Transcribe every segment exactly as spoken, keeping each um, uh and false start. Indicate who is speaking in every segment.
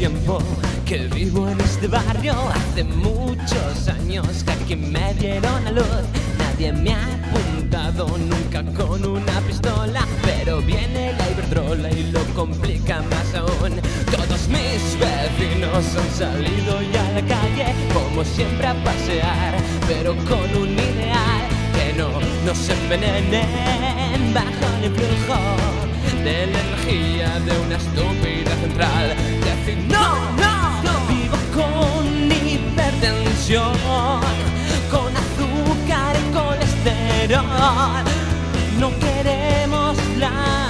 Speaker 1: tiempo que vivo en este barrio. Hace muchos años que aquí me dieron a luz. Nadie me ha apuntado nunca con una pistola, pero viene la Iberdrola y lo complica más aún. Todos mis vecinos han salido ya a la calle, como siempre a pasear, pero con un ideal: que no nos envenenen bajo el influjo de la energía de una estúpida central. Decir no, no, no. Vivo con hipertensión, con azúcar y colesterol. No queremos la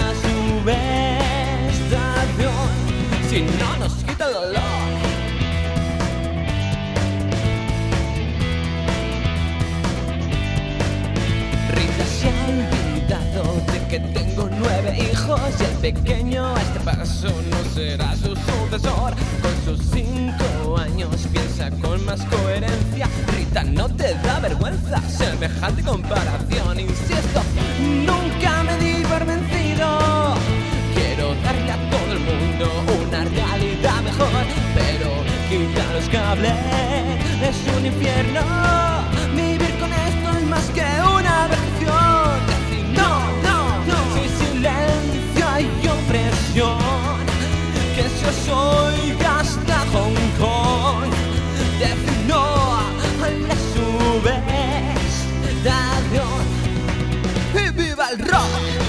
Speaker 1: subestación si no nos quita el dolor. Rita se ha olvidado de que tengo nueve hijos y el pequeño a este paso no será su sucesor. Con sus cinco años piensa con más coherencia. Rita, ¿no te da vergüenza semejante comparación? Insisto, nunca me di por vencido. Quiero darle a todo el mundo una realidad mejor, pero quitar los cables es un infierno. Vivir con esto es más que una versión. Decir no, no, no. Sin silencio hay opresión, que se os oiga hasta Hong Kong. Decir no a la subestación. ¡Y viva el rock!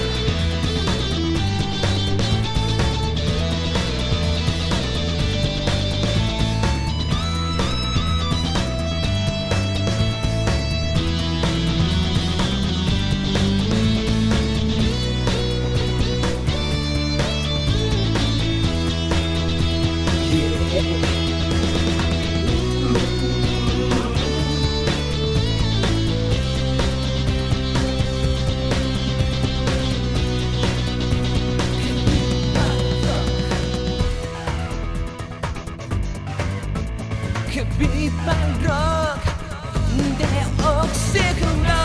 Speaker 1: Que viva el rock de oxígeno.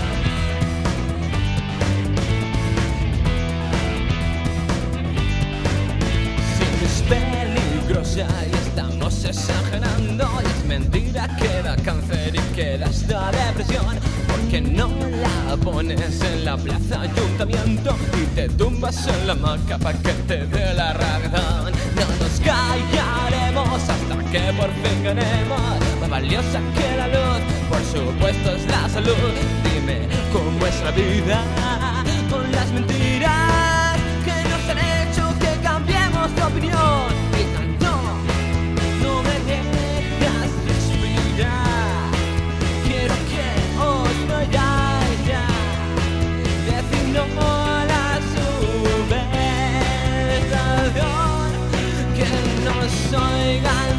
Speaker 1: Si es peligrosa y estamos exagerando, y es mentira que da cáncer y que da esta depresión, porque no la pones en la plaza ayuntamiento y te tumbas en la hamaca pa' que te dé la razón. No nos callaremos hasta que por fin ganemos. Más valiosa que la luz, por supuesto, es la salud. Dime cómo es la vida con las mentiras que nos han hecho que cambiemos de opinión. Digan no, no me dejas respirar. Quiero que os vayáis ya. Decid no a la subestación, que nos oigan